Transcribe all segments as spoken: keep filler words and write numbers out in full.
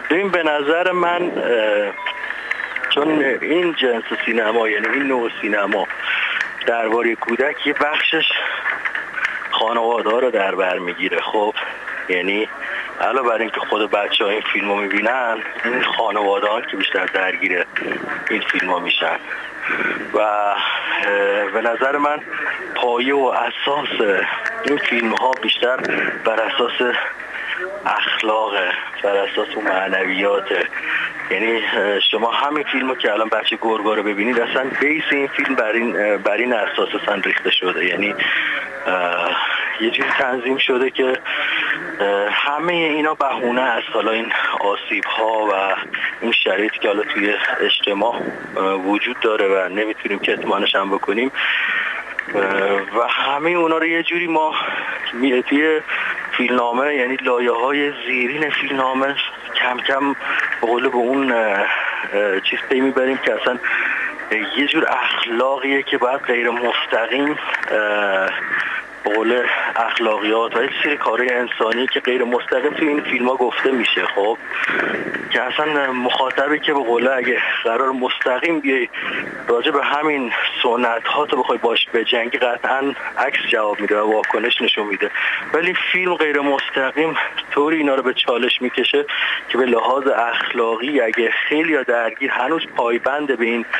ببین به نظر من چون این جنس سینما، یعنی این نوع سینما درباره کودک یه بخشش خانواده ها رو در بر میگیره. خب یعنی علاوه بر اینکه خود بچه ها این فیلم رو میبینن، این خانواده ها که بیشتر درگیر این فیلم ها میشن و به نظر من پایه و اساس این فیلم ها بیشتر بر اساس اخلاق، بر اساس معنویات. یعنی شما همین فیلمو که الان بچه گرگا رو ببینید، اصلا بیس این فیلم بر این بر این اساس اصلا ریخته شده. یعنی یه جوری تنظیم شده که همه اینا بهونه است، حالا این آسیب ها و این شرایطی که حالا توی اجتماع وجود داره و نمیتونیم کتمانش هم بکنیم و همه اونا رو یه جوری ما توی فیلمنامه، یعنی لایه های زیرین فیلمنامه کم کم به قول به اون چیز پی میبریم که اصلا یه جور اخلاقیه که باید غیر مستقیم به قول اخلاقیات و یه سری کارهای انسانی که غیر مستقیم توی این فیلم ها گفته میشه. خب که اصلا مخاطبی که به قوله اگه قرار مستقیم بیای راجع به همین سنت ها تو بخوای باش بجنگی، قطعا عکس جواب میده و واکنش نشون میده. ولی فیلم غیر مستقیم طوری اینا رو به چالش میکشه که به لحاظ اخلاقی اگه خیلی ها درگیر هنوز پایبند به این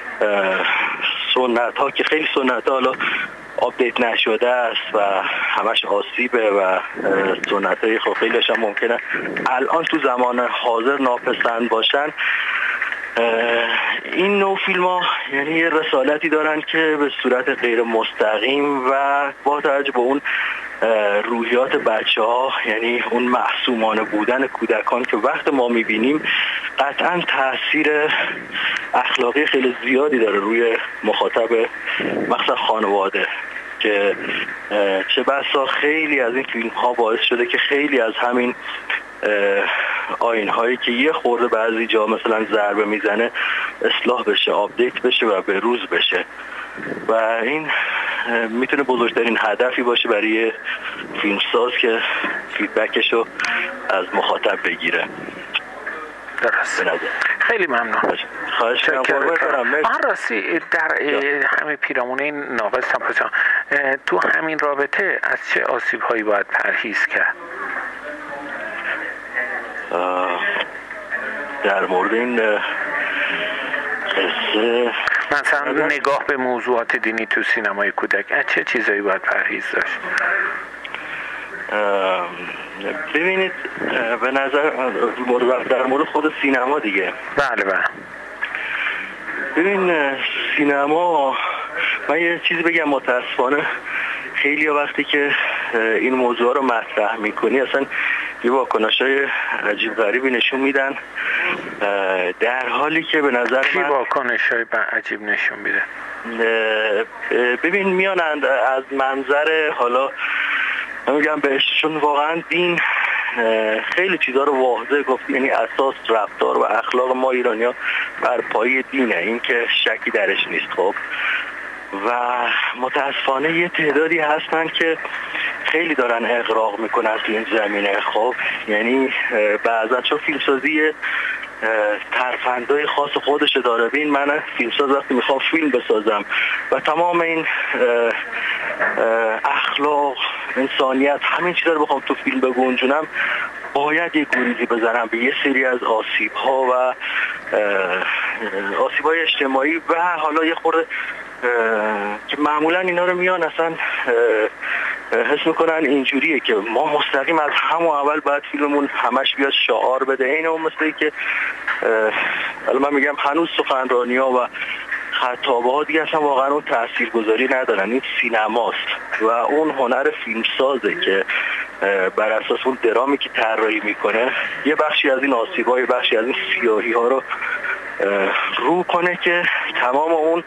سنت ها که خیلی سنت ها حالا آپدیت نشده است و همش آسیبه و سنت های خب خیلیش هم ممکنه الان تو زمان حاضر ناپسند باشن. این نوع فیلم ها یعنی یه رسالتی دارن که به صورت غیر مستقیم و با توجه به اون روحیات بچه ها، یعنی اون معصومانه بودن کودکان که وقت ما میبینیم، قطعا تاثیر اخلاقی خیلی زیادی داره روی مخاطب، مخصوصا خانواده، که چه بسا خیلی از این فیلم ها باعث شده که خیلی از همین آیین هایی که یه خورده بعضی جا مثلا ضربه میزنه اصلاح بشه، آپدیت بشه و به روز بشه و این میتونه بزرگترین هدفی باشه برای فیلمساز که فیدبکشو از مخاطب بگیره. درست. خیلی ممنون. خواهش می‌کنم. آن راستی در همین پیرامون این ناقص سمپوزیون تو همین رابطه از چه آسیب هایی باید پرهیز کرد؟ در مورد این قصه مثلا نگاه به موضوعات دینی تو سینمای کودک از چه چیزایی باید پرهیز داشت؟ ببینید به نظر در مورد خود سینما دیگه، بله بله ببین سینما، من یه چیزی بگم، متاسفانه خیلی وقتی که این موضوع رو مطرح میکنی اصلا یه واکنش‌های عجیب غریبی نشون میدن، در حالی که به نظر چی من واکنش‌های عجیب نشون میده؟ ببین میان از منظر، حالا من میگم بهش، چون واقعا دین خیلی چیزا رو واضح گفت، یعنی اساس رفتار و اخلاق ما ایرانی‌ها بر پایه دینه، این که شکی درش نیست. خب و متاسفانه یه تعدادی هستن که خیلی دارن اغراق میکنن تو این زمینه. خب یعنی بعضا چون فیلمسازی ترفندهای خاص خودش داره. ببین من فیلمساز وقتی میخوام فیلم بسازم و تمام این اخلاق، انسانیت، همین چیزا رو بخوام تو فیلم بگنجونم، باید یه گریزی بزنم به یه سری از آسیب‌ها و آسیب‌های اجتماعی و حالا یه خورده که معمولا اینا رو میان اصلا حس میکنن اینجوریه که ما مستقیم از همون اول باید فیلممون همش بیاد شعار بده. این اون مثلی که حالا من میگم هنوز سخنرانی‌ها و خطابه ها دیگه اصلا واقعا اون تاثیرگذاری ندارن. این سینماست و اون هنر فیلمسازه که بر اساس اون درامی که طراحی میکنه یه بخشی از این آسیب‌ها، یه بخشی از این سیاهی ها رو رو کنه که تمام اون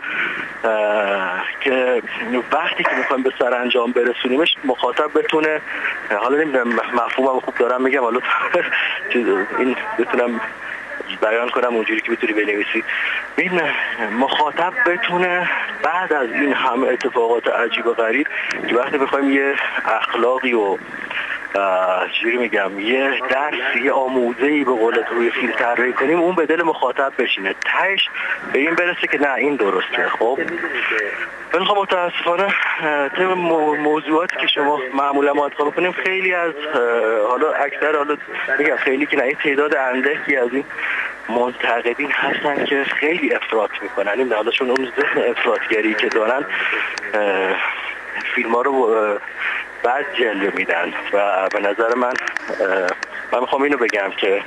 که وقتی که میخوایم به سرانجام برسونیمش مخاطب بتونه، حالا نمیدونم مفهومم خوب دارم میگم، حالا این بتونم بیان کنم اونجوری که بتونی بنویسی، این مخاطب بتونه بعد از این همه اتفاقات عجیب و غریب که وقتی بخوایم یه اخلاقی و چجوری میگم یه درسی، یه آموزه‌ای به قول روی فیلم طراحی کنیم اون به دل مخاطب بشینه، تهش به این برسه که نه این درسته. خب ولی خب متاسفانه طبق موضوعاتی که شما معمولا مطرح می‌کنیم خیلی از حالا اکثر حالا میگم خیلی که نه این تعداد اندکی از این منتقدین هستن که خیلی افراط میکنن. این حالا چون اون ذهن افراطگری که دارن فیلم ها رو بعد جلوه میدن و به نظر من من میخوام اینو بگم که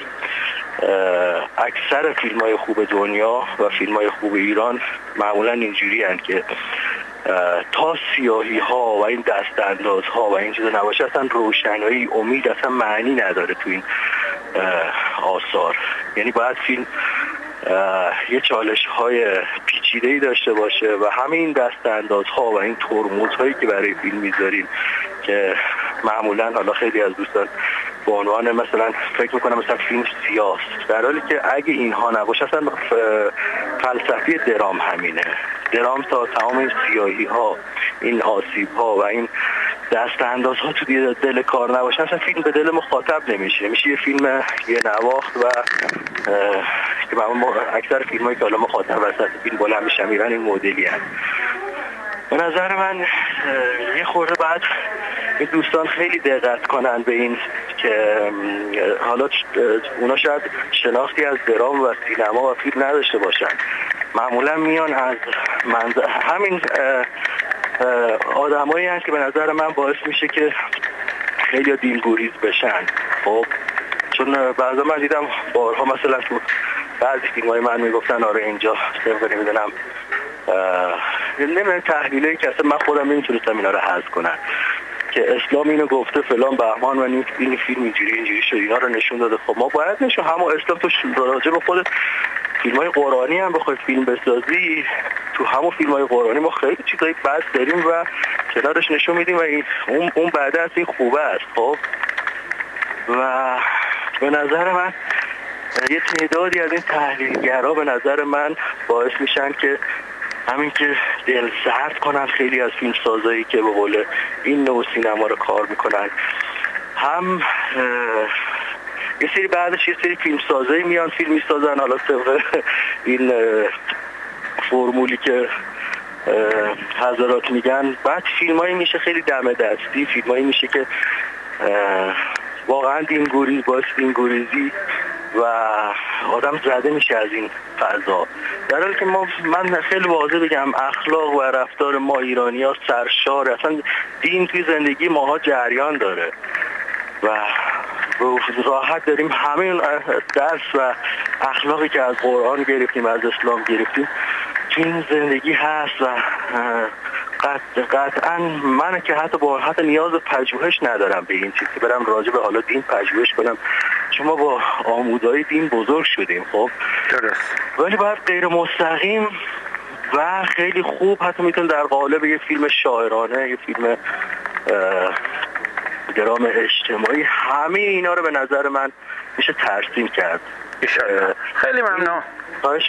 اکثر فیلم های خوب دنیا و فیلم های خوب ایران معمولا اینجوری هستند که تا سیاهی ها و این دست انداز ها و این چیزا نباشه اصلا روشنایی، امید، اصلا معنی نداره تو این آثار. یعنی باید فیلم یه چالش های پیچیده‌ای داشته باشه و همین دست انداز ها و این ترمز هایی که برای فیلم میذاریم که معمولا حالا خیلی از دوستان به عنوان مثلا فکر میکنم مثلا فیلم سیاست، در حالی که اگه اینها نباشه اصلا فلسفی درام همینه. درام تا تمام این سیاهی ها، این آسیب ها و این دست انداز ها تو دل کار نباشه اصلا فیلم به دل مخاطب نمیشه، میشه یه فیلم یه نواخت و که اکثر فیلم هایی که حالا مخاطب وسط فیلم بلند میشن میرن این مدلی هست. به نظر من یه خورده بعد این دوستان خیلی دقت کنن به این که حالا اونا شاید شناختی از درام و سینما و فیلم نداشته باشن، معمولا میان از منظر همین آدمایی هست که به نظر من باعث میشه که خیلی دینگوریز بشن. خب چون بعضا من دیدم بارها مثلا تو بعضی فیلم‌های من میگفتن آره اینجا طبق نمیدونم نمیدونم تحلیلی که اصلا من خودم نمیتونستم اینا رو حذف کنم که اسلام اینو گفته فلان بهمان و این این فیلم اینجوری اینجوری شد، اینا رو نشون داده. خب ما باید نشون همون اسلام تو راجع به خود فیلم‌های قرآنی هم بخوای فیلم بسازی، تو همون فیلم‌های قرآنی ما خیلی چیزای بد داریم و کنارش نشون میدیم و این اون اون بعد از این خوبه است. خب و به نظر من یه تعدادی از این تحلیلگرها به نظر من باعث میشن که همین که دل سرد کنن خیلی از فیلم سازایی که به قول این نوع سینما رو کار میکنن، هم یه سری بعدش یه سری فیلم سازایی میان فیلم میسازن حالا طبق این فرمولی که حضرات میگن، بعد فیلمایی میشه خیلی دم دستی، فیلمایی میشه که واقعا دینگوریز باعث دینگوریزی و آدم زده میشه از این فضا، در حالی که ما من خیلی واضح بگم اخلاق و رفتار ما ایرانی ها سرشار، اصلا دین توی زندگی ماها جریان داره و راحت داریم همین درس و اخلاقی که از قرآن گرفتیم از اسلام گرفتیم توی این زندگی هست و قطعا من که حتی با حتی نیاز پژوهش ندارم به این چیز که برم راجع به حالا دین پژوهش کنم، چون ما با آموزهای دین بزرگ شدیم. خب درست، ولی باید غیر مستقیم و خیلی خوب حتی میتونه در قالب یه فیلم شاعرانه، یه فیلم درام اجتماعی، همه اینا رو به نظر من میشه ترسیم کرد. خیلی ممنون.